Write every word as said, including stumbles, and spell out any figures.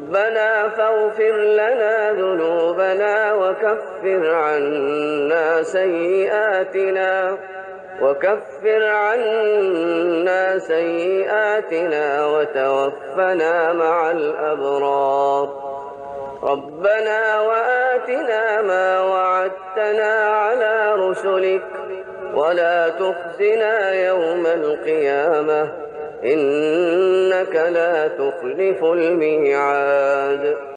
ربنا فاغفر لنا ذنوبنا وكفر عنا سيئاتنا وكفر عنا سيئاتنا وتوفنا مع الأبرار. ربنا وآتنا ما وعدتنا على رسلك ولا تخزنا يوم القيامة إنك لا تخلف الميعاد.